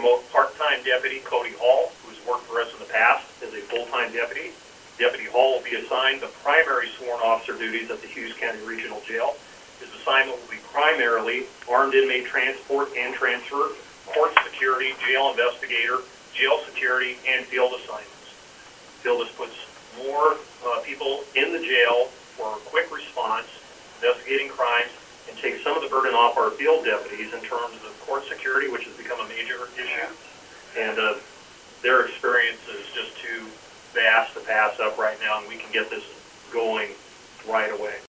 promote part-time deputy Cody Hall, who's worked for us in the past as a full-time deputy. Deputy Hall will be assigned the primary sworn officer duties at the Hughes County Regional Jail. His assignment will be primarily armed inmate transport and transfer, court security, jail investigator, jail security, and field assignments. Field puts more people in the jail for quick response, investigating crimes, and takes some of the burden off our field deputies in terms of court security, which has become a major issue. And their experience is just too vast to pass up right now, and we can get this going right away.